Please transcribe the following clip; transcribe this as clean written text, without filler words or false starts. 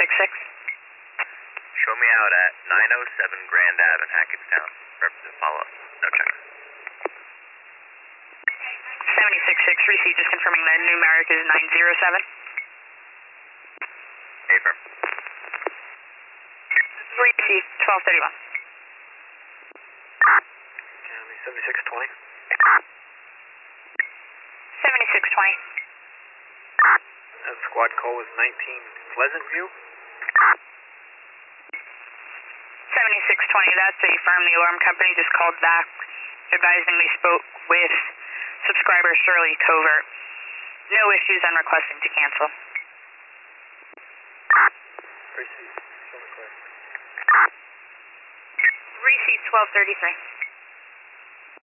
Show me out at 907 Grand Ave in Hackettstown. Represent follow-up. No check. 76-6, receipt, just confirming that numeric is 907. Affirm. Receipt, 1231. County 7620. 7620. And squad call was 19 Pleasant View. 7620, that's a firm. The alarm company just called back, advising they spoke with subscriber Shirley Covert. No issues on requesting to cancel. Receipt. Show me clear. Receipt 1233.